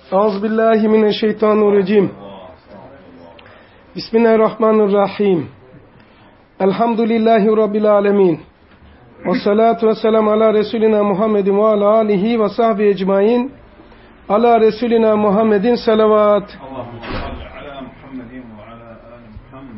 Euzubillahimineşşeytanirracim. Bismillahirrahmanirrahim. Elhamdülillahi Rabbil alemin. Ve salatu ve selamu ala Resulina Muhammedin ve ala alihi ve sahbihi ecmain. Ala Resulina Muhammedin salavat. Allahümme salli ala Muhammedin ve ala ali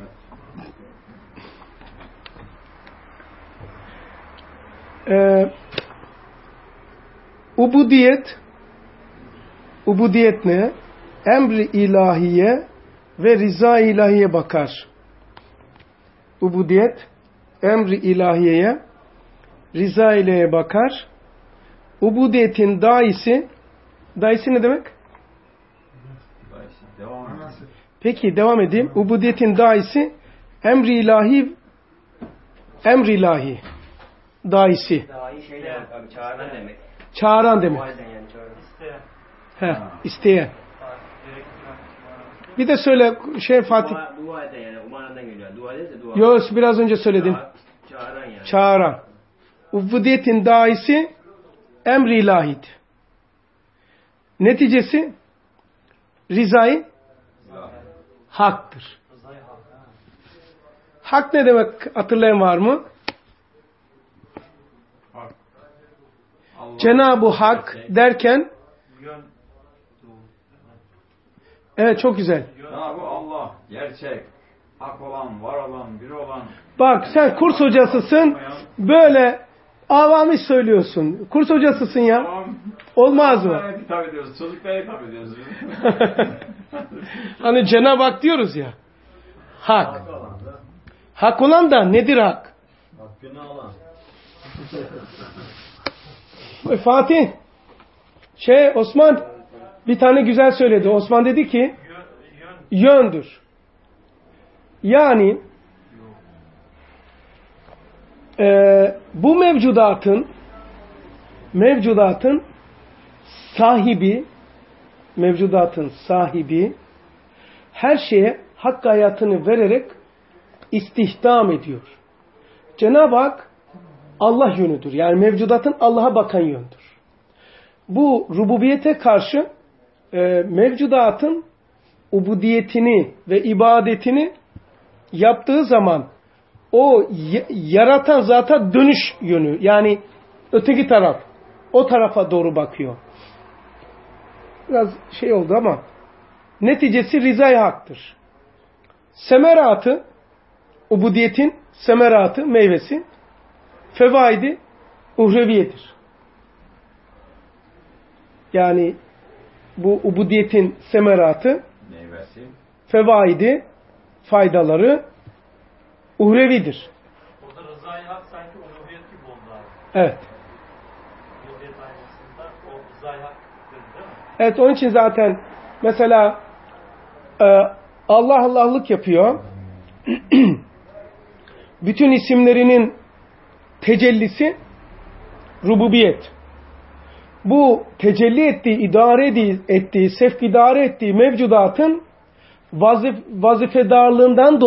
Muhammed. Ubudiyet ne? Emri ilahiye ve rıza ilahiye bakar. Ubudiyet, emri ilahiyeye, rıza ilahiyeye bakar. Ubudiyetin daisi ne demek? Peki devam edeyim. Ubudiyetin daisi emri ilahi, daisi. Çağıran demek. Çağıran demek. İsteyen. Bir de söyle Fatih. Dua eden yani umarandan geliyor. Dua eder de dua. Yok, biraz önce söyledim. Çağıran yani. Çağıran. Ubudiyetin daisi emri ilahid. Neticesi rızayı haktır. Hak ne demek, hatırlayan var mı? Cenab-ı Hak derken evet, çok güzel. Cenab-ı Allah, gerçek, hak olan, var olan, bir olan. Bak sen kurs hocasısın, böyle avami söylüyorsun. Kurs hocasısın ya. Tamam. Olmaz mı? Hitap ediyoruz, çocuklara hitap ediyoruz. Hani Cenab-ı Hak diyoruz ya. Hak. Hak olan da nedir hak? Hakkını alan. Fatih. Osman bir tane güzel söyledi. Osman dedi ki yöndür. Yani bu mevcudatın sahibi her şeye hak hayatını vererek istihdam ediyor. Cenab-ı Hak Allah yönüdür. Yani mevcudatın Allah'a bakan yöndür. Bu rububiyete karşı mevcudatın ubudiyetini ve ibadetini yaptığı zaman o yaratan zata dönüş yönü, yani öteki taraf, o tarafa doğru bakıyor. Biraz oldu ama neticesi rızay haktır. Semeratı, ubudiyetin semeratı, meyvesi, fevaidi uhreviyedir. Yani bu ubudiyetin semeratı, Meyvesi, fevaidi, faydaları uhrevidir. Orada rızayı hak sanki uluhiyet gibi oldu abi. Evet. Uluhiyet aynısında o rızayı hak dedi değil mi? Evet, onun için zaten mesela Allah Allah'lık yapıyor. Bütün isimlerinin tecellisi rububiyet. Bu tecelli ettiği, idare ettiği, sevk idare ettiği mevcudatın vazifedarlığından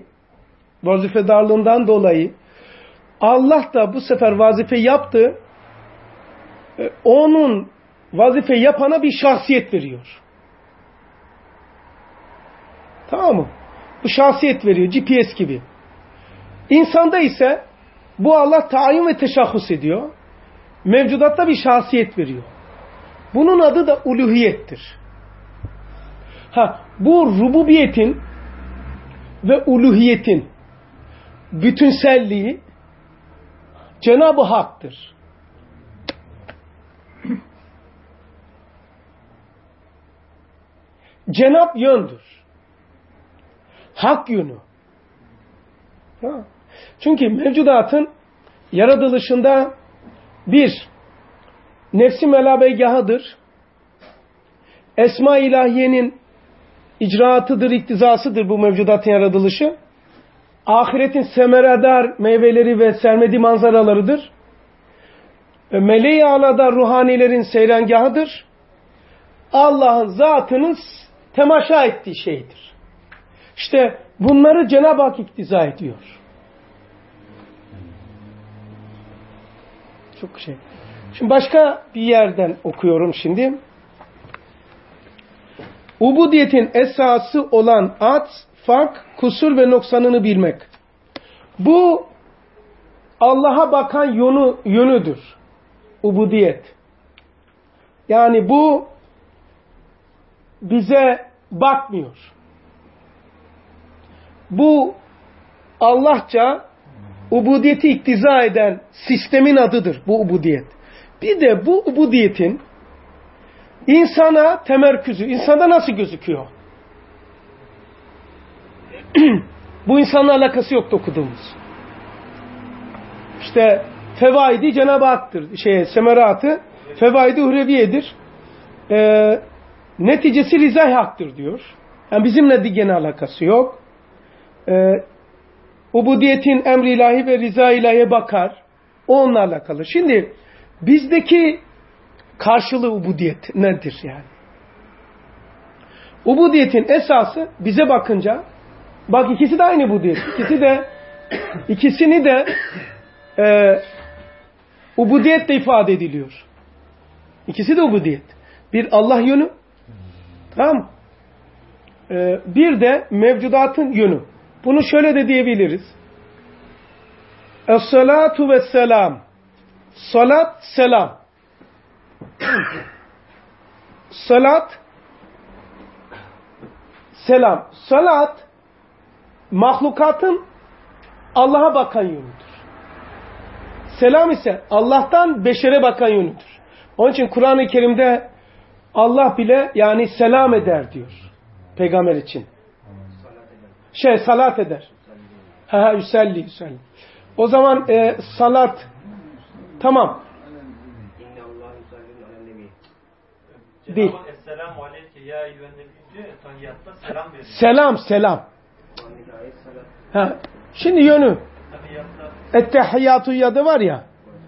dolayı Allah da bu sefer vazife yaptı. Onun vazife yapana bir şahsiyet veriyor. Tamam mı? Bu şahsiyet veriyor. GPS gibi. İnsanda ise bu Allah tayin ve teşahhus ediyor. Mevcudatta bir şahsiyet veriyor. Bunun adı da uluhiyettir. Bu rububiyetin ve uluhiyetin bütünselliği Cenab-ı Hak'tır. Cenab yöndür. Hak yönü. Çünkü mevcudatın yaratılışında bir, nefsi melabegahıdır. Esma-i ilahiyenin icraatıdır, iktizasıdır bu mevcudatın yaratılışı. Ahiretin semeredar meyveleri ve sermediği manzaralarıdır. Meleği alada ruhanilerin seyrengahıdır. Allah'ın zatının temaşa ettiği şeydir. İşte bunları Cenab-ı Hak iktiza ediyor. Çok Şimdi başka bir yerden okuyorum şimdi. Ubudiyetin esası olan at, fark, kusur ve noksanını bilmek. Bu Allah'a bakan yönüdür. Ubudiyet. Yani bu bize bakmıyor. Bu Allahça ubudiyeti iktiza eden sistemin adıdır bu ubudiyet. Bir de bu ubudiyetin insana temerküzü, insanda nasıl gözüküyor? Bu insanla alakası yok okuduğumuz. İşte fevaidi Cenab-ı Hak'tır. Semeratı fevaidi uhreviyedir. Neticesi rizay haktır diyor. Yani bizimle gene alakası yok. Ubudiyetin emri ilahi ve rıza ilahiye bakar. O onunla alakalı. Şimdi bizdeki karşılığı ubudiyet nedir yani? Ubudiyetin esası bize bakınca, bak ikisi de aynı ubudiyet. İkisini de ubudiyetle ifade ediliyor. İkisi de ubudiyet. Bir Allah yönü, tamam mı? Bir de mevcudatın yönü. Bunu şöyle de diyebiliriz. Es-salatu ve selam. Salat, selam. Salat, selam. Salat, mahlukatın Allah'a bakan yönüdür. Selam ise Allah'tan beşere bakan yönüdür. Onun için Kur'an-ı Kerim'de Allah bile yani selam eder diyor. Peygamber için. Salat eder. Yüselli. O zaman salat tamam. Değil. Esselamu aleyke ya eyyühennebi diyor ya, tahiyyatta selam veriyor. Selam. Şimdi yönü. Ettehiyyatü yadı var ya.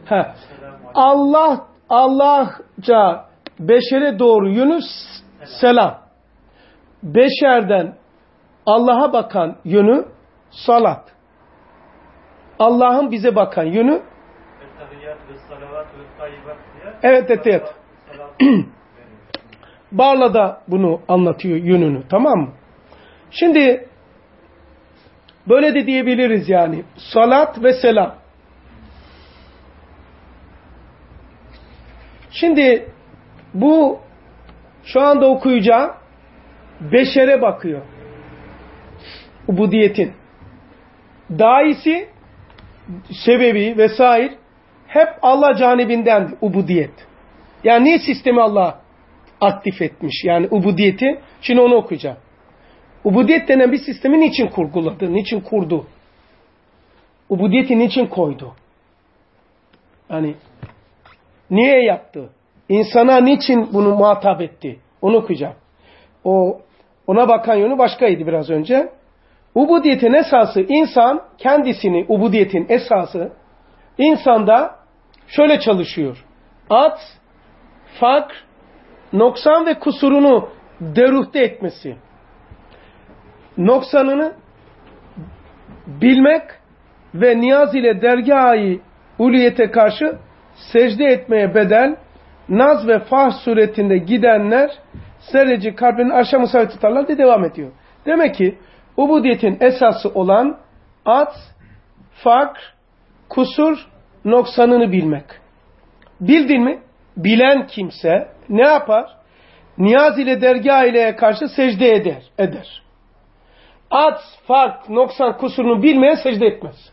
Allah'ca beşere doğru yönü selam. Beşerden Allah'a bakan yönü salat. Allah'ın bize bakan yönü evet. Barla da bunu anlatıyor yönünü, tamam mı? Şimdi böyle de diyebiliriz yani. Salat ve selam. Şimdi bu şu anda okuyacağım beşere bakıyor. Ubudiyetin. Daisi, sebebi vesaire hep Allah canibinden ubudiyet. Yani niye sistemi Allah aktif etmiş? Yani ubudiyeti. Şimdi onu okuyacağım. Ubudiyet denen bir sistemi niçin kurguladı? Niçin kurdu? Ubudiyeti niçin koydu? Yani niye yaptı? İnsana niçin bunu muhatap etti? Onu okuyacağım. Ona bakan yönü başkaydı biraz önce. Ubudiyetin esası insan kendisini, ubudiyetin esası insanda şöyle çalışıyor. At, fakr, noksan ve kusurunu deruhte etmesi. Noksanını bilmek ve niyaz ile dergâh-ı uliyete karşı secde etmeye bedel, naz ve fah suretinde gidenler zerreci kalbinin arşa musavvet tutarlar diye devam ediyor. Demek ki ubudiyetin esası olan at, fakr, kusur, noksanını bilmek. Bildin mi? Bilen kimse ne yapar? Niyaz ile dergâh ileye karşı secde eder. At, fark, noksan, kusurunu bilmeyen secde etmez.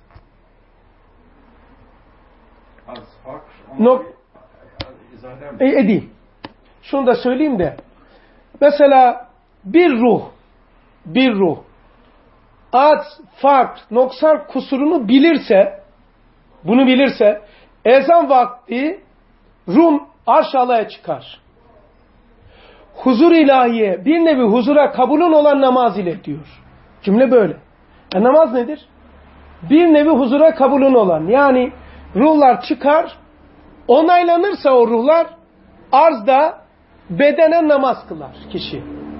Edeyim. Şunu da söyleyeyim de. Mesela bir ruh ad, fark, noksan, kusurunu bilirse ezan vakti Rum arş alaya çıkar. Huzur ilahiye bir nevi huzura kabulün olan namaz ile diyor. Cümle böyle. Namaz nedir? Bir nevi huzura kabulün olan. Yani ruhlar çıkar, onaylanırsa o ruhlar arzda bedenen namaz kılar kişi.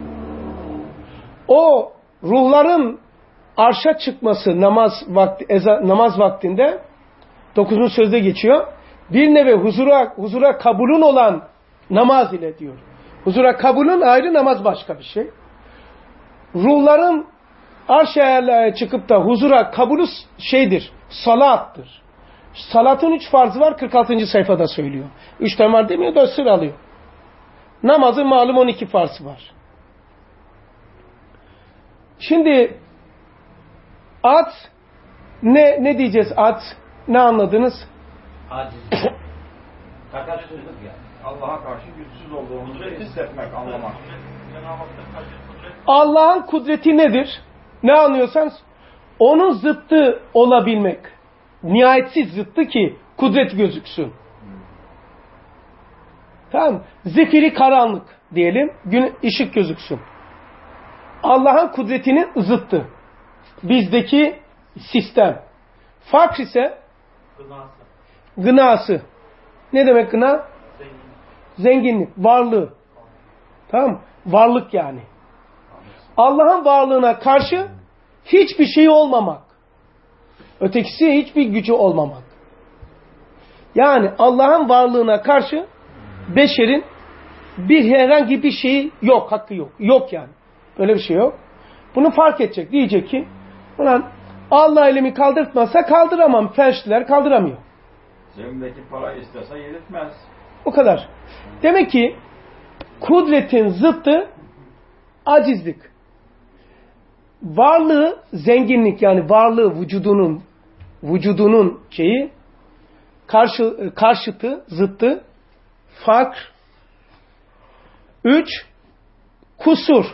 O ruhların arşa çıkması namaz vaktinde 9. sözde geçiyor. Bir nevi huzura kabulün olan namaz ile diyor. Huzura kabulün ayrı, namaz başka bir şey. Ruhların arş-ı alaya çıkıp da huzura kabulü şeydir, salattır. Salatın 3 farzı var, 46. sayfada söylüyor. 3 tane var demiyor da sıralıyor. Namazın malum 12 farzı var. Şimdi at ne diyeceğiz at? Ne anladınız? Aciz. Takatsızlık yani. Allah'a karşı güçsüz olduğumuzu hissetmek, anlamak. Allah'ın kudreti nedir? Ne anlıyorsanız onun zıttı olabilmek. Nihayetsiz zıttı ki kudret gözüksün. Tamam. Zifiri karanlık diyelim. Gün ışık gözüksün. Allah'ın kudretinin zıttı. Bizdeki sistem. Fakr ise gınası. Ne demek gına? Zenginlik, varlığı. Tamam. Varlık yani. Allah'ın varlığına karşı hiçbir şey olmamak. Ötekisi hiçbir gücü olmamak. Yani Allah'ın varlığına karşı beşerin herhangi bir şeyi yok, hakkı yok. Yok yani. Böyle bir şey yok. Bunu fark edecek. Diyecek ki ulan Allah elimi kaldırtmazsa kaldıramam. Felçliler kaldıramıyor. Cebimdeki para istese yedirtmez. O kadar. Demek ki kudretin zıttı acizlik. Varlığı zenginlik, yani varlığı vücudunun şeyi karşıtı, zıttı fakr. 3 kusur.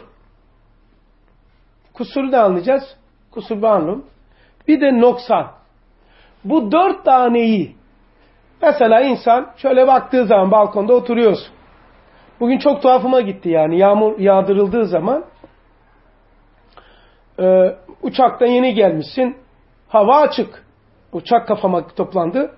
Kusuru da anlayacağız. Kusur malum. Bir de noksan. Bu 4 taneyi mesela insan şöyle baktığı zaman balkonda oturuyorsun. Bugün çok tuhafıma gitti yani. Yağmur yağdırıldığı zaman uçaktan yeni gelmişsin. Hava açık. Uçak kafama toplandı.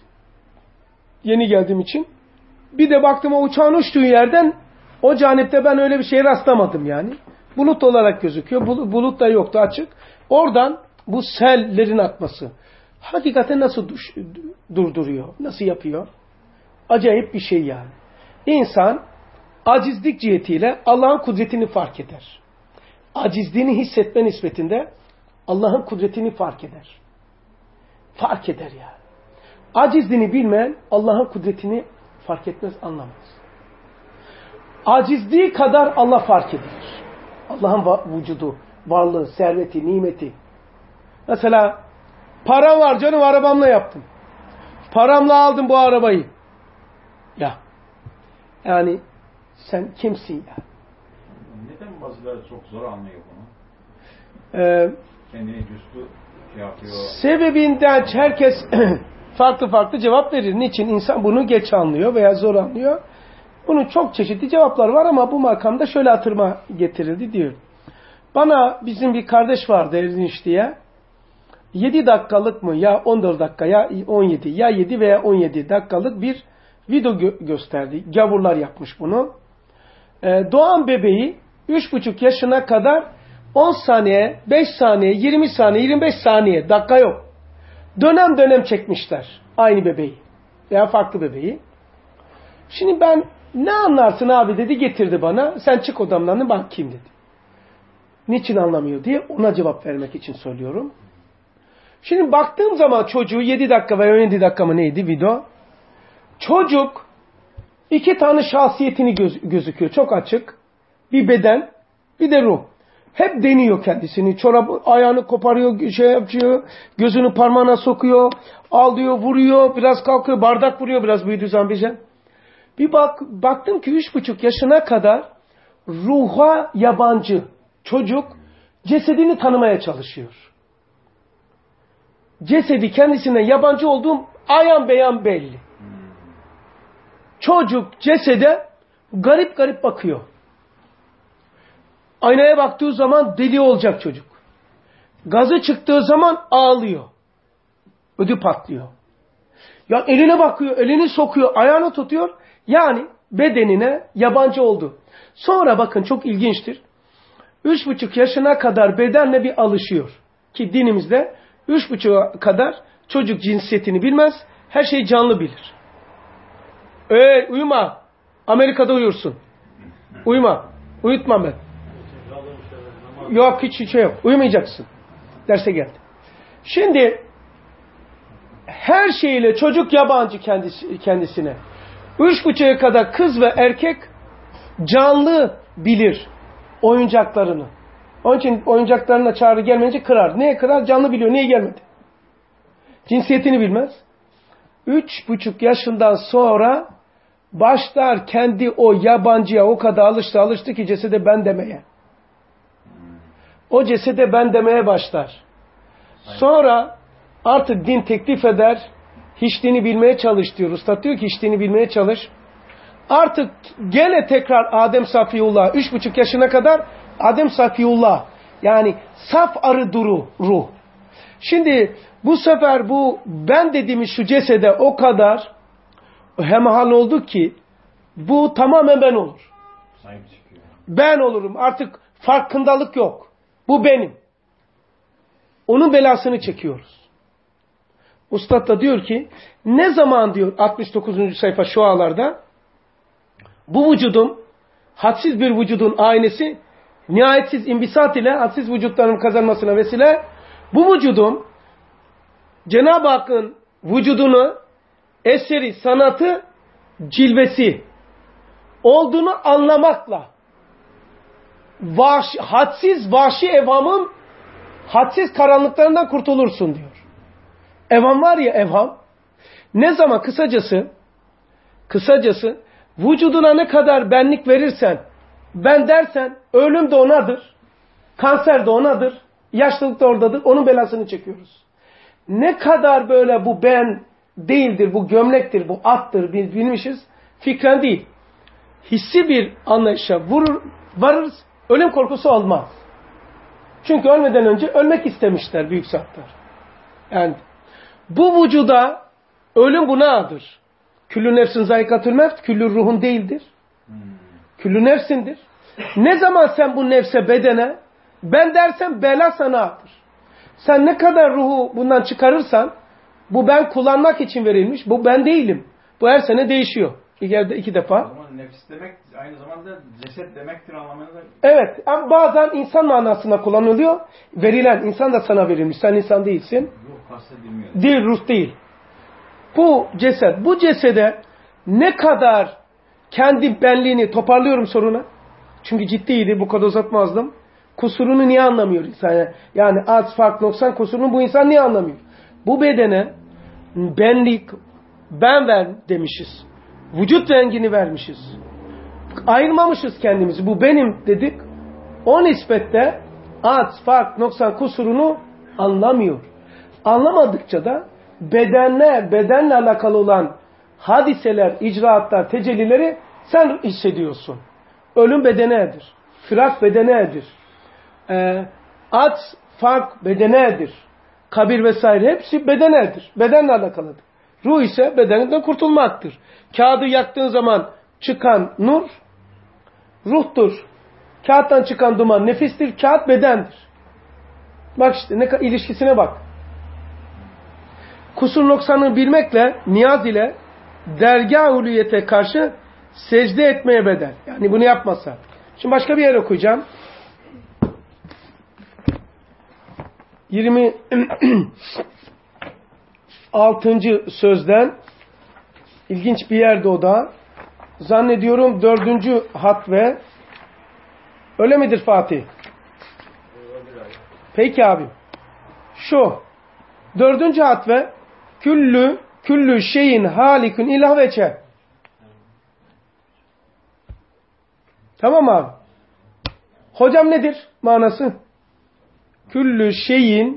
Yeni geldiğim için. Bir de baktım o uçağın uçtuğu yerden o canipte ben öyle bir şeye rastlamadım yani. Bulut olarak gözüküyor. Bulut da yoktu, açık. Oradan bu sellerin akması. Hakikaten nasıl durduruyor? Nasıl yapıyor? Acayip bir şey yani. İnsan acizlik cihetiyle Allah'ın kudretini fark eder. Acizliğini hissetme nispetinde Allah'ın kudretini fark eder. Fark eder yani. Acizliğini bilmeyen Allah'ın kudretini fark etmez, anlamaz. Acizliği kadar Allah fark edilir. Allah'ın vücudu, varlığı, serveti, nimeti. Mesela param var canım, arabamla yaptım. Paramla aldım bu arabayı. Ya. Yani sen kimsin ya? Neden bazıları çok zor anlıyor bunu? Kendini güçlü yapıyor. Sebebinden herkes farklı cevap verir. Niçin? İnsan bunu geç anlıyor veya zor anlıyor. Bunun çok çeşitli cevapları var ama bu makamda şöyle hatırıma getirildi diyor. Bana bizim bir kardeş vardı Erdinç diye. 7 dakikalık mı ya 14 dakika ya 17 ya 7 veya 17 dakikalık bir video gösterdi. Gavurlar yapmış bunu. Doğan bebeği 3,5 yaşına kadar 10 saniye, 5 saniye, 20 saniye, 25 saniye, dakika yok. Dönem çekmişler aynı bebeği veya farklı bebeği. Şimdi ben ne anlarsın abi dedi, getirdi bana. Sen çık odamdan bakayım dedi. Niçin anlamıyor diye ona cevap vermek için söylüyorum. Şimdi baktığım zaman çocuğu 7 dakika veya 17 dakika mı neydi video? Çocuk 2 tane şahsiyetini gözüküyor. Çok açık. Bir beden, bir de ruh. Hep deniyor kendisini. Ayağını koparıyor, şey yapıyor. Gözünü parmağına sokuyor. Al diyor, vuruyor. Biraz kalkıyor, bardak vuruyor. Biraz büyüdüğü zaman bir baktım ki 3,5 yaşına kadar ruha yabancı çocuk cesedini tanımaya çalışıyor. Cesedi kendisine yabancı olduğum ayan beyan belli. Çocuk cesede garip bakıyor. Aynaya baktığı zaman deli olacak çocuk. Gazı çıktığı zaman ağlıyor. Ödü patlıyor. Ya eline bakıyor, elini sokuyor, ayağını tutuyor. Yani bedenine yabancı oldu. Sonra bakın çok ilginçtir. 3,5 yaşına kadar bedenle bir alışıyor. Ki dinimizde 3,5'a kadar çocuk cinsiyetini bilmez. Her şeyi canlı bilir. Uyuma. Amerika'da uyursun. Uyuma. Uyutmam ben. Yok hiç şey yok. Uyumayacaksın. Derse geldi. Şimdi her şeyle çocuk yabancı kendisine. 3,5'a kadar kız ve erkek canlı bilir oyuncaklarını. Onun için oyuncaklarına çağrı gelmeyince kırar. Neye kırar? Canlı biliyor. Niye gelmedi? Cinsiyetini bilmez. 3,5 yaşından sonra başlar kendi o yabancıya o kadar alıştı ki cesede ben demeye. O cesede ben demeye başlar. Sonra artık din teklif eder. Hiç dini bilmeye çalış diyor. Ustad diyor ki hiç dini bilmeye çalış. Artık gene tekrar Adem Safiyullah 3,5 yaşına kadar Adem Safiyullah yani saf arı duru ruh. Şimdi bu sefer bu ben dediğimiz şu cesede o kadar hemhal oldu ki bu tamamen ben olur. Ben olurum. Artık farkındalık yok. Bu benim. Onun belasını çekiyoruz. Ustad da diyor ki ne zaman diyor 69. sayfa şualarda bu vücudum hadsiz bir vücudun aynesi nihayetsiz imbisat ile hadsiz vücutların kazanmasına vesile bu vücudum Cenab-ı Hakk'ın vücudunu eseri, sanatı, cilvesi olduğunu anlamakla hadsiz vahşi evhamın hadsiz karanlıklarından kurtulursun diyor. Evham var ya evham. Ne zaman kısacası vücuduna ne kadar benlik verirsen ben dersen ölüm de onadır. Kanser de onadır. Yaşlılık da oradadır. Onun belasını çekiyoruz. Ne kadar böyle bu ben değildir, bu gömlektir, bu attır bilmişiz. Fikren değil. Hissi bir anlayışa varırız. Ölüm korkusu olmaz. Çünkü ölmeden önce ölmek istemişler büyük zatlar. Yani bu vücuda ölüm bunadır. Küllü nefsin zayikatül mevt, küllü ruhun değildir. Küllü nefsindir. Ne zaman sen bu nefse bedene ben dersen bela sana adır. Sen ne kadar ruhu bundan çıkarırsan bu ben kullanmak için verilmiş. Bu ben değilim. Bu her sene değişiyor. İki defa. O zaman nefis demek aynı zamanda ceset demektir anlamında. Evet. Ama bazen insan manasında kullanılıyor. Verilen insan da sana verilmiş. Sen insan değilsin. Ruh kastedilmiyor. Değil, ruh değil. Bu ceset. Bu cesede ne kadar kendi benliğini toparlıyorum soruna. Çünkü ciddiydi. Bu kadar uzatmazdım. Kusurunu niye anlamıyor insan? Yani az, fark, noksan kusurunu bu insan niye anlamıyor? Bu bedene benlik, ben ver demişiz. Vücut rengini vermişiz. Ayırmamışız kendimizi. Bu benim dedik. O nispette az, fark, noksan kusurunu anlamıyor. Anlamadıkça da bedenle alakalı olan hadiseler, icraatlar, tecellileri sen hissediyorsun. Ölüm bedenedir. Firak bedenedir. At, fark bedenedir. Kabir vesaire hepsi bedenedir. Bedenle alakalıdır. Ruh ise bedeninden kurtulmaktır. Kağıdı yaktığın zaman çıkan nur ruhtur. Kağıttan çıkan duman nefistir. Kağıt bedendir. Bak işte ilişkisine bak. Kusur noksanını bilmekle, niyaz ile dergâh ulûyete karşı secde etmeye bedel. Yani bunu yapmasa. Şimdi başka bir yer okuyacağım. 26. sözden ilginç bir yerde o da. Zannediyorum 4. hat ve öyle midir Fatih? Peki abi. Şu 4. hat ve küllü şeyin halikün ilah veçe. Tamam abi. Hocam nedir manası? Küllü şeyin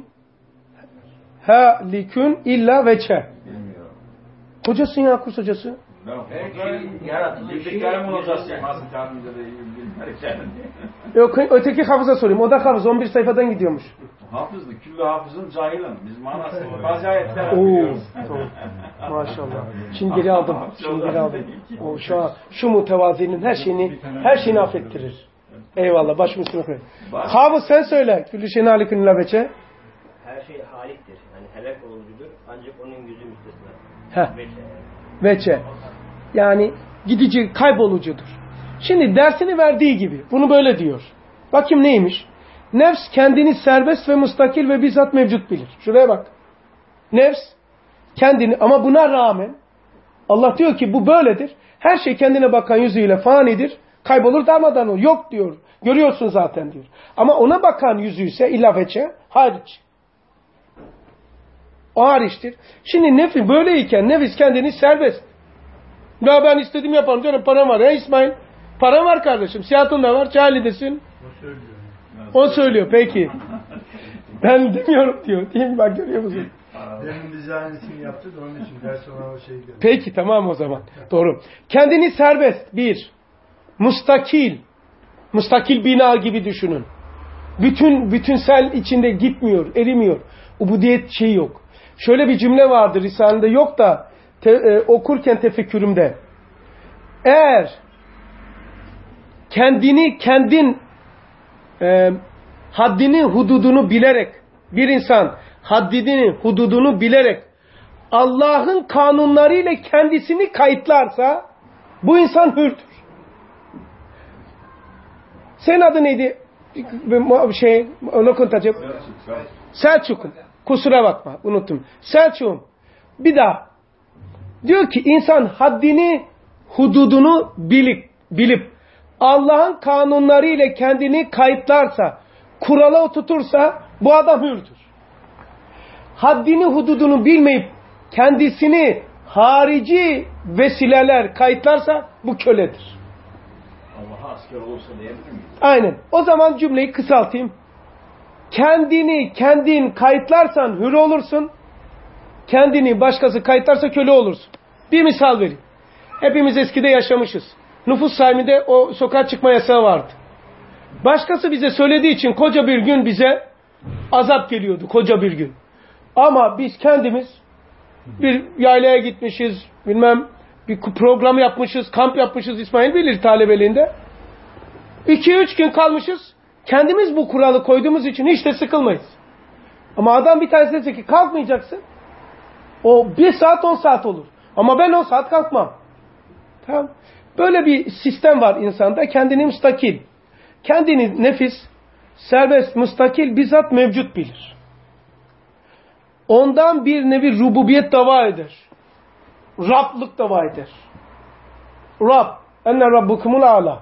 halikün illa veçe. Bilmiyorum. Hocasın ya, kurs hocası. Bildiklerim olacağız. Nasıl tahminde de bilmezken. Yok, öteki hafıza sorayım. O da hafız. 11 sayfadan gidiyormuş. Hafızlık. Küllü hafızın cahilim. Biz manasını bazı ayetler biliyoruz. Tamam. Maşallah. Şimdi geri aldım. O şu mutevazinin her şeyini affettirir. Eyvallah. Başımın üstüne koyun. Hafız sen söyle. Küllü şeyin halikün illa veçe. Her şey haliktir. Yani helak olucudur. Ancak onun yüzü müstesna. Veçe. Yani gidici, kaybolucudur. Şimdi dersini verdiği gibi. Bunu böyle diyor. Bakayım neymiş? Nefs kendini serbest ve mustakil ve bizzat mevcut bilir. Şuraya bak. Nefs kendini, ama buna rağmen Allah diyor ki bu böyledir. Her şey kendine bakan yüzüyle fanidir. Kaybolur, darmadan olur. Yok diyor. Görüyorsun zaten diyor. Ama ona bakan yüzü ise ilafeçe hariç. O hariçtir. Şimdi nefis böyleyken nefis kendini serbest. Ya ben istediğim yaparım diyorum, param var ya İsmail. Param var kardeşim. Siyahatın da var. Cahilidesin. O söylüyor. O söylüyor. Peki. Ben demiyorum diyor. Değil mi? Bak görüyor musun? Demin bize aynısını yaptı da onun için ders ona o şey geldi. Peki tamam o zaman. Doğru. Kendini serbest. Bir. Mustakil. Mustakil bina gibi düşünün. Bütünsel içinde gitmiyor, erimiyor. Ubudiyet şeyi yok. Şöyle bir cümle vardır Risale'de, yok da okurken tefekkürümde. Eğer kendin haddini, hududunu bilerek, bir insan haddini, hududunu bilerek Allah'ın kanunlarıyla kendisini kayıtlarsa bu insan hürdür. Senin adı neydi? Selçuk'um. Kusura bakma, unuttum. Selçuk'um. Bir daha. Diyor ki insan haddini, hududunu bilip Allah'ın kanunlarıyla kendini kayıtlarsa, kurala oturtursa bu adam hürdür. Haddini, hududunu bilmeyip kendisini harici vesileler kayıtlarsa bu köledir. Allah'a asker olursa diyebilir miyiz? Aynen. O zaman cümleyi kısaltayım. Kendin kayıtlarsan hür olursun. Kendini başkası kayıtlarsa köle olursun. Bir misal vereyim. Hepimiz eskide yaşamışız. Nüfus sayımında o sokağa çıkma yasağı vardı. Başkası bize söylediği için koca bir gün bize azap geliyordu. Koca bir gün. Ama biz kendimiz bir yaylaya gitmişiz. Bilmem bir program yapmışız. Kamp yapmışız, İsmail bilir talebeliğinde. 2-3 gün kalmışız. Kendimiz bu kuralı koyduğumuz için hiç de sıkılmayız. Ama adam bir tanesi dese ki kalkmayacaksın. O 1 saat 10 saat olur. Ama ben 10 saat kalkmam. Tamam. Böyle bir sistem var insanda. Kendini müstakil. Kendini nefis, serbest, müstakil, bizzat mevcut bilir. Ondan bir nevi rububiyet dava eder. Rablık dava eder. Rab. Enne rabbukumul a'la.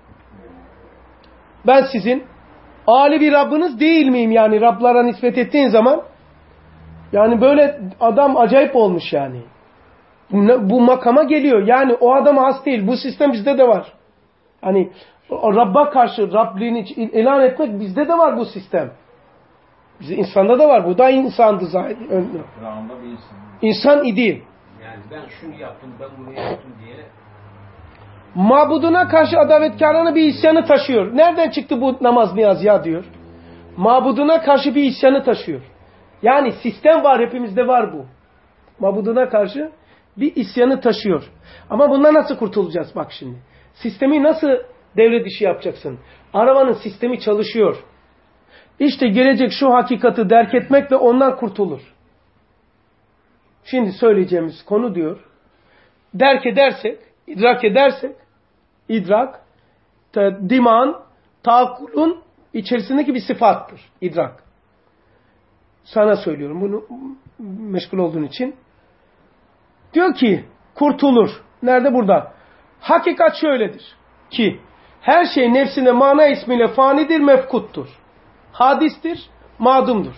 Ben sizin âli bir Rabbiniz değil miyim? Yani Rablara nispet ettiğin zaman yani böyle adam acayip olmuş yani. Bu makama geliyor. Yani o adama has değil. Bu sistem bizde de var. Hani Rabb'a karşı Rabliğini ilan etmek bizde de var bu sistem. Bizde insanda da var. Bu da insandı zaten. Kur'an'da bir insan. İnsan idi. Yani ben şunu yaptım, ben bunu yaptım diye. Mabuduna karşı adavetkarlığına bir isyanı taşıyor. Nereden çıktı bu namaz niyaz ya diyor. Mabuduna karşı bir isyanı taşıyor. Yani sistem var, hepimizde var bu. Mabuduna karşı bir isyanı taşıyor. Ama bundan nasıl kurtulacağız bak şimdi. Sistemi nasıl devre dışı yapacaksın? Arabanın sistemi çalışıyor. İşte gelecek şu hakikati derk etmek ve ondan kurtulur. Şimdi söyleyeceğimiz konu diyor. Derk edersek, idrak edersek, idrak, diman, taakkulun içerisindeki bir sıfattır. İdrak. Sana söylüyorum bunu meşgul olduğun için. Diyor ki kurtulur. Nerede? Burada. Hakikat şöyledir ki her şey nefsine mana ismiyle fanidir, mefkuttur. Hadistir, madumdur.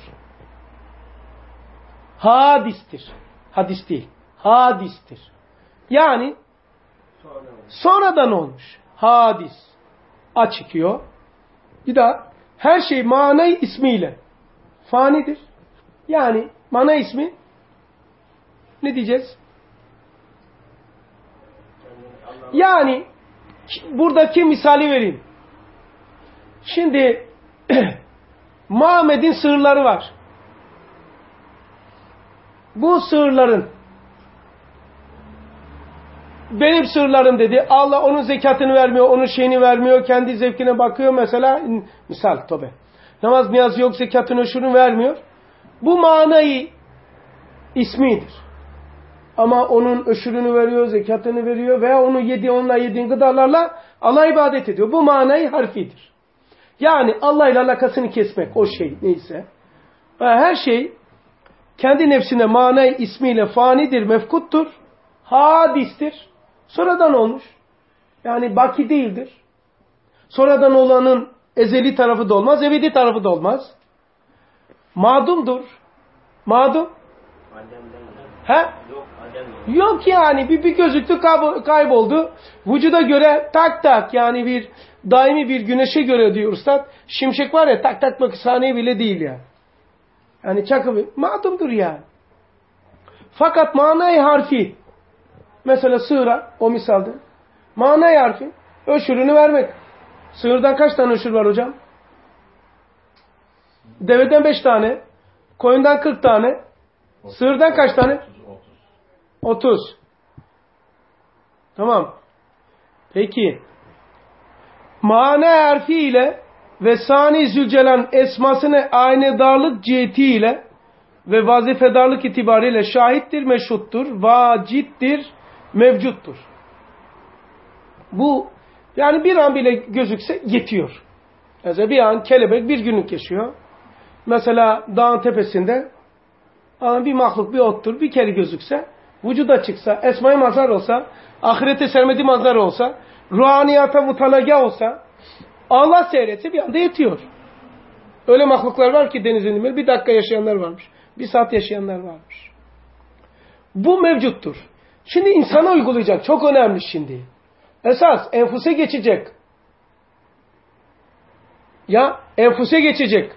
Hadistir. Hadis değil. Hadistir. Yani sonradan olmuş. Hadis. A çıkıyor. Bir daha her şey mana ismiyle fanidir. Yani mana ismi ne diyeceğiz? Yani buradaki misali vereyim. Şimdi Muhammed'in sığırları var. Bu sığırların benim sığırlarım dedi. Allah onun zekatını vermiyor, onun şeyini vermiyor, kendi zevkine bakıyor mesela. Misal tabi. Namaz niyazı yok, zekatını şunu vermiyor. Bu manayı ismidir. Ama onun öşürünü veriyor, zekatını veriyor veya onu onunla yediğin gıdalarla Allah'a ibadet ediyor. Bu manayı harfidir. Yani Allah ile alakasını kesmek o şey neyse. Her şey kendi nefsine manayı ismiyle fanidir, mefkuttur, hadistir. Sonradan olmuş. Yani baki değildir. Sonradan olanın ezeli tarafı da olmaz, ebedi tarafı da olmaz. Madumdur. Madum. He? Yok, Adem Yok yani bir gözüktü kayboldu. Vücuda göre tak tak yani bir daimi bir güneşe göre diyor Üstad. Şimşek var ya tak tak bak saniye bile değil ya. Yani çakı madumdur yani. Fakat manayı harfi mesela sığıra o misalde manayı harfi öşürünü vermek. Sığırdan kaç tane öşür var hocam? Deveden 5 tane. Koyundan 40 tane. Sığırdan kaç tane? 30. Tamam. Peki. Mana harfi ile ve Sani Zülcelal esmasına aynedarlık cihetiyle ve vazifedarlık itibariyle şahittir, meşhuttur, vacittir, mevcuttur. Bu yani bir an bile gözükse yetiyor. Mesela bir an kelebek bir günlük yaşıyor. Mesela dağın tepesinde bir mahluk bir ottur bir kere gözükse, vücuda çıksa, esma-i mazhar olsa, ahirete sermedi mazhar olsa, ruhaniyata mutalagâ olsa, Allah seyretse bir anda yetiyor. Öyle mahluklar var ki denizin dibinde bir dakika yaşayanlar varmış. Bir saat yaşayanlar varmış. Bu mevcuttur. Şimdi insana uygulayacak. Çok önemli şimdi. Esas enfuse geçecek. Ya enfuse geçecek.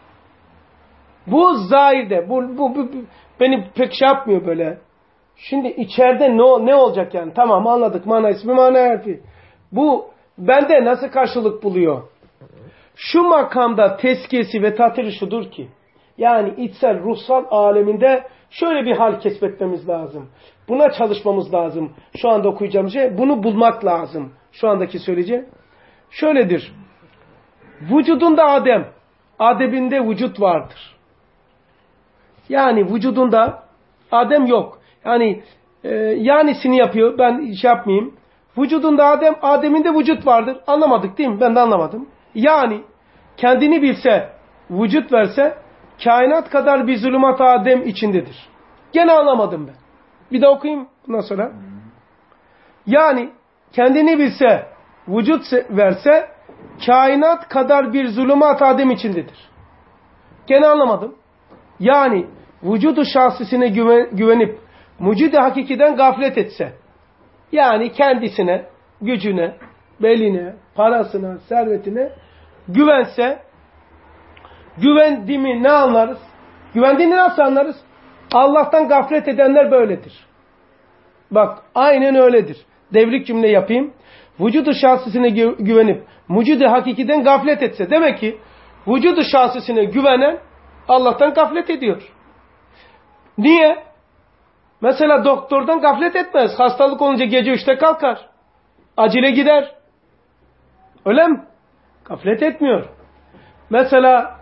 Bu zahirde. Bu beni pek şey yapmıyor böyle. Şimdi içeride ne olacak yani? Tamam anladık. Mana ismi, mana harfi. Bu bende nasıl karşılık buluyor? Şu makamda tezkiyesi ve tatiri şudur ki. Yani içsel, ruhsal aleminde şöyle bir hal kesbetmemiz lazım. Buna çalışmamız lazım. Şu anda okuyacağımız şey. Bunu bulmak lazım. Şu andaki söyleyeceğim. Şöyledir. Vücudunda Adem. Adem'inde vücut vardır. Yani vücudunda Adem yok. Yani yanisini yapıyor. Ben şey yapmayayım. Vücudunda Adem, Adem'inde vücut vardır. Anlamadık değil mi? Ben de anlamadım. Yani kendini bilse, vücut verse, kainat kadar bir zulümat Adem içindedir. Gene anlamadım ben. Bir de okuyayım bundan sonra. Yani kendini bilse, vücut verse, kainat kadar bir zulümat Adem içindedir. Gene anlamadım. Yani vücudu şahsisine güvenip, mucid-i hakikiden gaflet etse, yani kendisine, gücüne, beline, parasına, servetine güvense, güvendiğimi ne anlarız? Güvendiğini nasıl anlarız? Allah'tan gaflet edenler böyledir. Bak, aynen öyledir. Devrik cümle yapayım. Vücudu şahsisine güvenip, mucid-i hakikiden gaflet etse. Demek ki, vücudu şahsisine güvenen, Allah'tan gaflet ediyor. Niye? Mesela doktordan gaflet etmez. Hastalık olunca gece 3'te kalkar. Acile gider. Öyle mi? Gaflet etmiyor. Mesela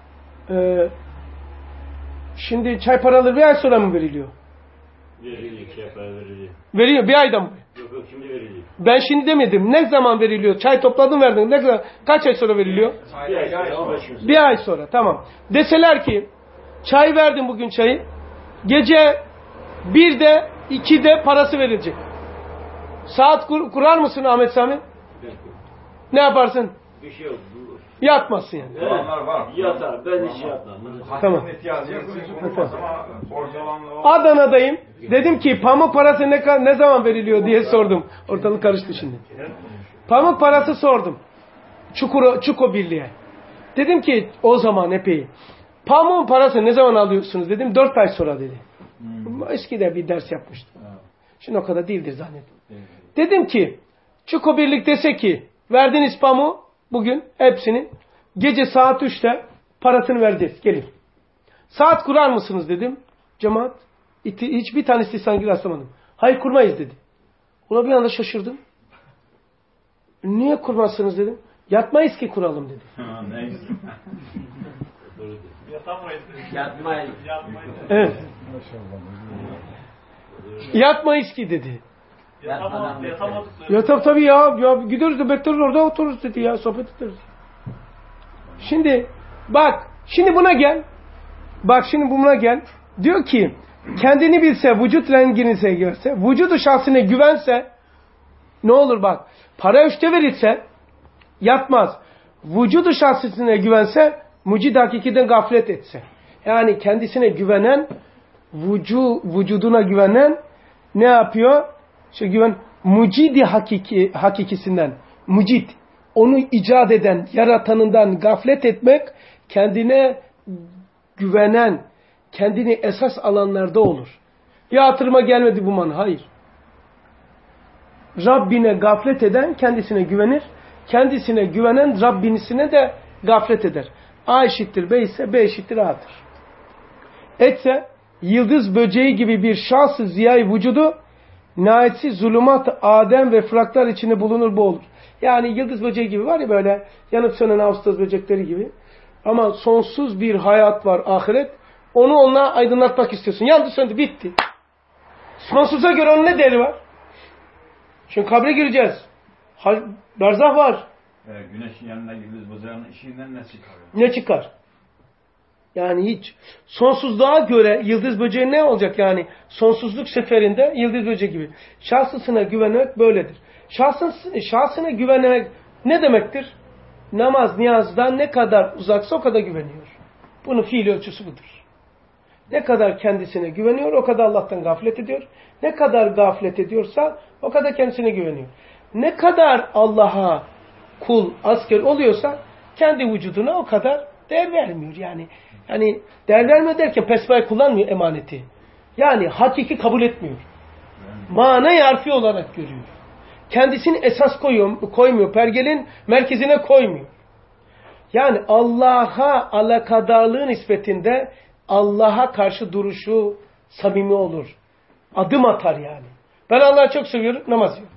şimdi çay paraları bir ay sonra mı veriliyor? Veriliyor, çay para veriliyor. Veriyor bir ayda mı? Yok şimdi veriliyor. Ben şimdi demedim. Ne zaman veriliyor? Çay topladın verdin. Ne kadar? Kaç ay sonra veriliyor? Bir ay sonra. Tamam. Deseler ki çay verdim bugün çayı. Gece 1'de 2'de parası verilecek. Saat kurar mısın Ahmet Sami? Ne yaparsın? Bir şey yok. Yatmazsın yani. Olanlar var. Yatar. Ben hiç yatmam. Tamam. İhtiyacı yok. Ama borcalanlı o. Adana'dayım. Dedim ki pamuk parası ne zaman veriliyor diye sordum. Ortalık karıştı şimdi. Pamuk parası sordum. Çuko Birliği'ye. Dedim ki o zaman epey. Pamuk parası ne zaman alıyorsunuz dedim. 4 ay sonra dedi. Eskide bir ders yapmıştım. Şimdi o kadar değildir zannediyorum. Dedim ki Çuko Birlik dese ki verdiniz pamuğu bugün hepsini gece saat 3'te parasını vereceğiz. Gelin. Saat kurar mısınız dedim. Cemaat hiçbir tanesi sanki rastlamadım. Hayır kurmayız dedi. Ona bir anda şaşırdım. Niye kurmazsınız dedim. Yatmayız ki kuralım dedi. Neyse. Yatamayız. Yatmayız. Yatmayız. Evet. Yatmayız ki dedi. Yatamadık. Yatak tabii ya gidiyoruz da bekleriz orada otururuz dedi ya sohbet ederiz. Şimdi bak şimdi buna gel. Bak şimdi buna gel. Diyor ki kendini bilse, vücut rengini görse, vücudu şahsına güvense ne olur bak. Para üçte verilse yatmaz. Vücudu şahsına güvense mucid hakikiden gaflet etse. Yani kendisine güvenen, vücuduna güvenen ne yapıyor? Mucidi hakikisinden, mucid, onu icat eden, yaratanından gaflet etmek, kendine güvenen, kendini esas alanlarda olur. Ya hatırıma gelmedi bu mana, hayır. Rabbine gaflet eden kendisine güvenir, kendisine güvenen Rabbisine de gaflet eder. A eşittir B ise B eşittir A'dır. Etse yıldız böceği gibi bir şahs-ı ziyai vücudu nihayetsiz zulümat, Adem ve fraklar içinde bulunur bu olur. Yani yıldız böceği gibi var ya böyle yanıp sönen Ağustos böcekleri gibi. Ama sonsuz bir hayat var ahiret. Onu onunla aydınlatmak istiyorsun. Yandı söndü bitti. Sonsuza göre onun ne değeri var? Şimdi kabre gireceğiz. Barzah var. Güneşin yanında yıldız böceğinin ışığından ne çıkar? Ne çıkar? Yani hiç. Sonsuzluğa göre yıldız böceği ne olacak yani? Sonsuzluk seferinde yıldız böceği gibi. Şahsına güvenmek böyledir. Şahsına güvenmek ne demektir? Namaz, niyazdan ne kadar uzaksa o kadar güveniyor. Bunun fiil ölçüsü budur. Ne kadar kendisine güveniyor o kadar Allah'tan gaflet ediyor. Ne kadar gaflet ediyorsa o kadar kendisine güveniyor. Ne kadar Allah'a kul, asker oluyorsa kendi vücuduna o kadar değer vermiyor yani. Yani değer verme derken pesbay kullanmıyor emaneti. Yani hakiki kabul etmiyor. Mana-i harfi olarak görüyor. Kendisini esas koymuyor. Pergelin merkezine koymuyor. Yani Allah'a alakadarlığı nispetinde Allah'a karşı duruşu samimi olur. Adım atar yani. Ben Allah'ı çok seviyorum, namaz yok.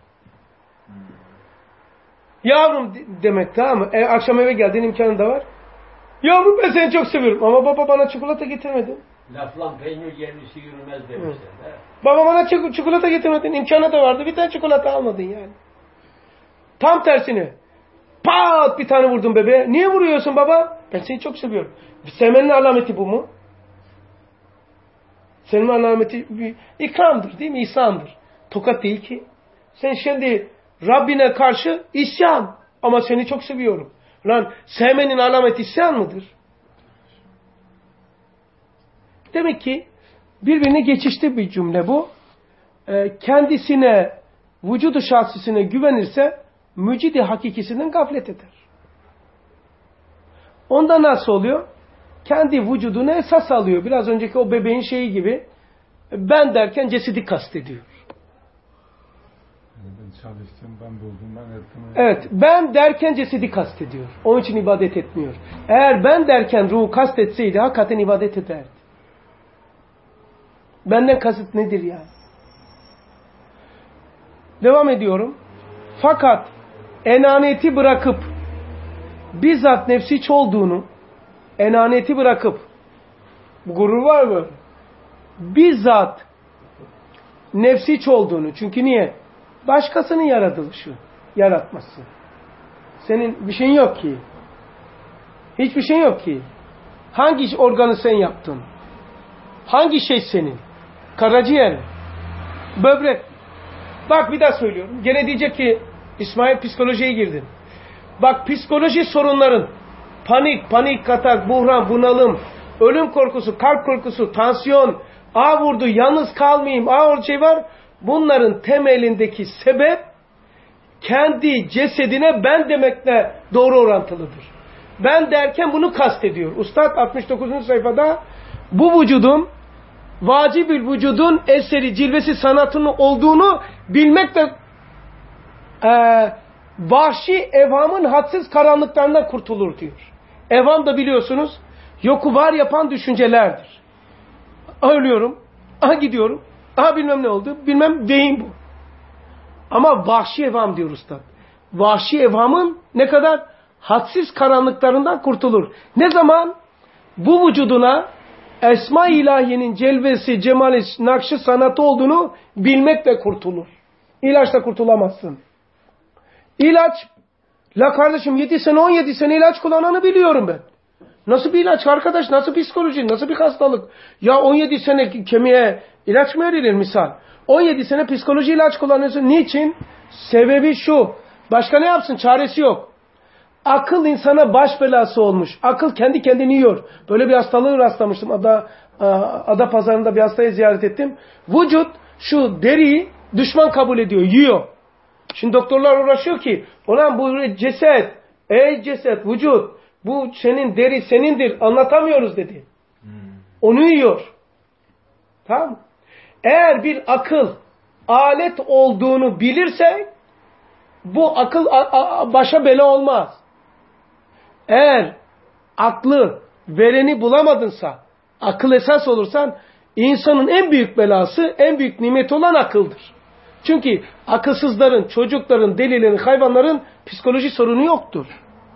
Yavrum demek, tamam mı? Akşam eve geldin, imkanın da var. Yavrum ben seni çok seviyorum ama baba bana çikolata getirmedin. Laflan peynir yerlisi yürümez demişler. Baba bana çikolata getirmedin, imkanı da vardı, bir tane çikolata almadın yani. Tam tersine. Pat bir tane vurdum bebeğe. Niye vuruyorsun baba? Ben seni çok seviyorum. Sevmenin alameti bu mu? Senin alameti bir ikramdır değil mi? İhsandır. Tokat değil ki. Sen şimdi Rabbine karşı isyan. Ama seni çok seviyorum. Lan sevmenin alameti isyan mıdır? Demek ki birbirine geçişli bir cümle bu. Kendisine, vücudu şahsisine güvenirse mücidi hakikisinden gaflet eder. Onda nasıl oluyor? Kendi vücudunu esas alıyor. Biraz önceki o bebeğin şeyi gibi. Ben derken cesedi kastediyor. Ben çalıştım, ben buldum, ben ettim. Evet, ben derken cesedi kastediyor. Onun için ibadet etmiyor. Eğer ben derken ruhu kastetseydi hakikaten ibadet ederdi. Benden kasıt nedir yani? Devam ediyorum. Fakat enaniyeti bırakıp bizzat nefsi hiç olduğunu, enaniyeti bırakıp, bu gurur var mı? Bizzat nefsi hiç olduğunu. Çünkü niye? Başkasının yaratılışı, yaratması. Senin bir şeyin yok ki. Hiçbir şey yok ki. Hangi organı sen yaptın? Hangi şey senin? Karaciğer, böbrek. Bak bir daha söylüyorum. Gene diyecek ki İsmail psikolojiye girdin. Bak psikoloji sorunların panik atak, buhran, bunalım, ölüm korkusu, kalp korkusu, tansiyon, vurdu, yalnız kalmayayım, orada şey var. Bunların temelindeki sebep kendi cesedine ben demekle doğru orantılıdır. Ben derken bunu kastediyor. Ustad 69. sayfada bu vücudun vacibül vücudun eseri, cilvesi, sanatının olduğunu bilmekle vahşi evhamın hadsiz karanlıklarından kurtulur diyor. Evham da biliyorsunuz yoku var yapan düşüncelerdir. Ölüyorum, gidiyorum, bilmem ne oldu, bilmem vehim bu. Ama vahşi evham diyor ustad. Vahşi evhamın ne kadar hadsiz karanlıklarından kurtulur. Ne zaman bu vücuduna Esma-i ilahiyenin celvesi, cemali, nakşı, sanatı olduğunu bilmekle kurtulur. İlaçla kurtulamazsın. İlaç, la kardeşim 7 sene 17 sene ilaç kullananı biliyorum ben. Nasıl bir ilaç arkadaş, nasıl psikoloji, nasıl bir hastalık? Ya 17 sene kemiğe ilaç mı verilir misal? 17 sene psikoloji ilaç kullanıyorsun. Niçin? Sebebi şu. Başka ne yapsın? Çaresi yok. Akıl insana baş belası olmuş. Akıl kendi kendini yiyor. Böyle bir hastalığı rastlamıştım. Adapazarı'nda bir hastayı ziyaret ettim. Vücut şu deriyi düşman kabul ediyor, yiyor. Şimdi doktorlar uğraşıyor ki, ulan bu ceset, ey ceset, vücut, bu senin deri senindir, anlatamıyoruz dedi. Onu yiyor. Tamam. Eğer bir akıl alet olduğunu bilirse, bu akıl başa bela olmaz. Eğer aklı vereni bulamadınsa, akıl esas olursan, insanın en büyük belası, en büyük nimeti olan akıldır. Çünkü akılsızların, çocukların, delilerin, hayvanların psikoloji sorunu yoktur.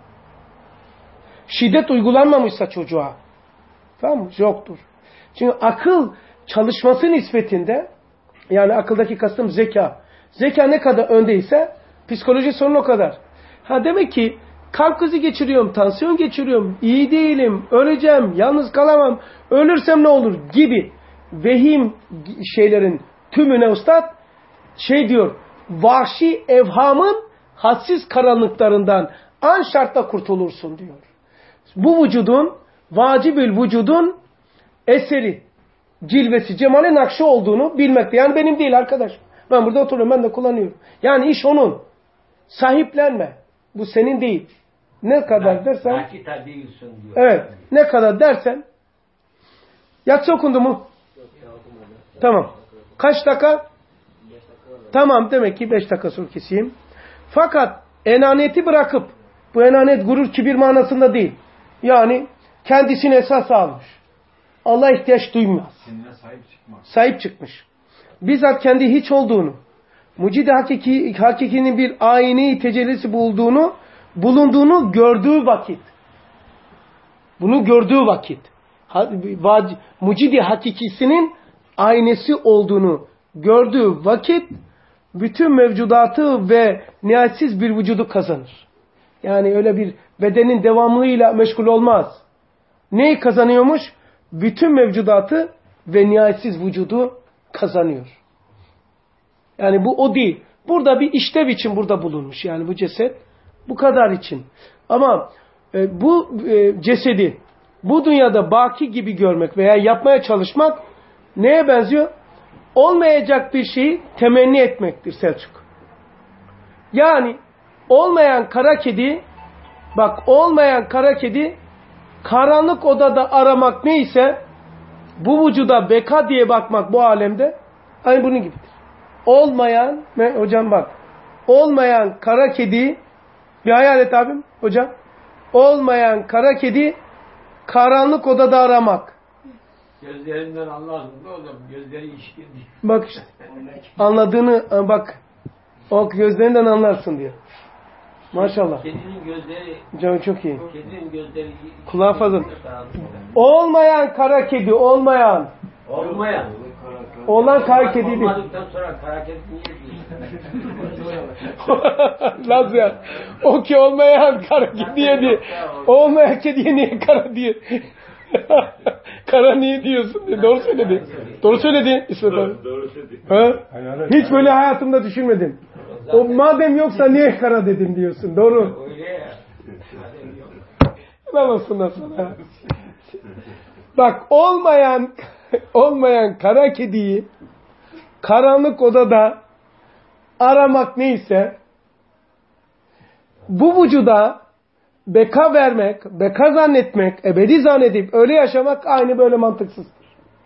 Şiddet uygulanmamışsa çocuğa, tamam mı? Yoktur. Çünkü akıl çalışması nispetinde, yani akıldaki kastım zeka. Zeka ne kadar öndeyse psikoloji sorunu o kadar. Demek ki kalp krizi geçiriyorum, tansiyon geçiriyorum, iyi değilim, öleceğim, yalnız kalamam, ölürsem ne olur gibi vehim şeylerin tümüne ustad diyor, vahşi evhamın hadsiz karanlıklarından an şartla kurtulursun diyor. Bu vücudun, vacibül vücudun eseri, cilvesi, cemali, nakşı olduğunu bilmekte. Yani benim değil arkadaş. Ben burada oturuyorum, ben de kullanıyorum. Yani iş onun. Sahiplenme. Bu senin değil. Ne kadar dersen. Nakita değilsin diyor. Evet. Ne kadar dersen. Yatsı okundu mu? Tamam. Kaç dakika? Tamam, demek ki 5 dakika sonra keseyim. Fakat enaniyeti bırakıp, bu enanet gurur kibir manasında değil. Yani kendisini esas almış. Allah'a ihtiyaç duymaz. Kendine sahip çıkmak. Sahip çıkmış. Bizzat kendi hiç olduğunu, mucid-i hakikinin bir ayini tecellisi bulunduğunu gördüğü vakit. Bunu gördüğü vakit. Mucid-i hakikisinin aynesi olduğunu gördüğü vakit bütün mevcudatı ve nihayetsiz bir vücudu kazanır. Yani öyle bir bedenin devamlılığıyla meşgul olmaz. Neyi kazanıyormuş? Bütün mevcudatı ve nihayetsiz vücudu kazanıyor. Yani bu o değil. Burada bir işlev için burada bulunmuş. Yani bu ceset bu kadar için. Ama bu cesedi bu dünyada baki gibi görmek veya yapmaya çalışmak neye benziyor? Olmayacak bir şeyi temenni etmektir Selçuk. Yani olmayan kara kedi, bak olmayan kara kedi karanlık odada aramak neyse bu vücuda beka diye bakmak bu alemde aynı bunun gibidir. Olmayan, hocam bak, olmayan kara kedi, bir hayal et abim hocam, olmayan kara kedi karanlık odada aramak. Gözlerinden anlarsın da oğlum, gözleri işkildi. Bak işte, anladığını bak, o gözlerinden anlarsın diyor. Maşallah. Kedinin gözleri... Canım çok iyi. Kedinin gözleri... Kulağı fazla. Olmayan kara kedi, olmayan. Olmayan. Olan kara kedi değil. Olmadıktan sonra kara kedi niye diyorsun? Laz ya. O ki olmayan kara kedi yedi. Olmayan kediye niye kara diye. Kara niye diyorsun diye. Doğru söyledi. Doğru söyledi İsmet abi. Doğru söyledi. Ha? Hiç böyle hayatımda düşünmedim. O madem yoksa niye kara dedim diyorsun. Doğru. Öyle ya. Helal olsun sana. Bak olmayan kara kediyi karanlık odada aramak neyse bu vücuda beka vermek, beka zannetmek, ebedi zannedip öyle yaşamak aynı böyle mantıksızdır.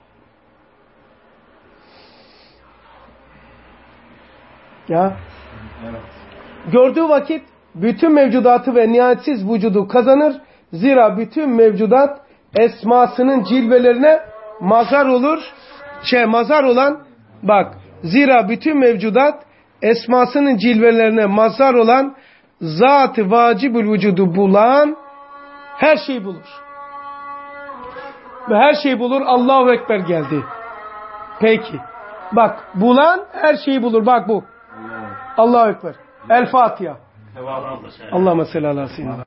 Ya. Gördüğü vakit bütün mevcudatı ve nihayetsiz vücudu kazanır. Zira bütün mevcudat esmasının cilvelerine mazhar olur. Mazhar olan, bak, zira bütün mevcudat esmasının cilvelerine mazhar olan zat-ı vacibül vücudu bulan her şeyi bulur. Ve her şeyi bulur. Allahu Ekber geldi. Peki. Bak bulan her şeyi bulur. Bak bu. Allahu Ekber. El Fatiha. Allahümme salli ala seyyidina.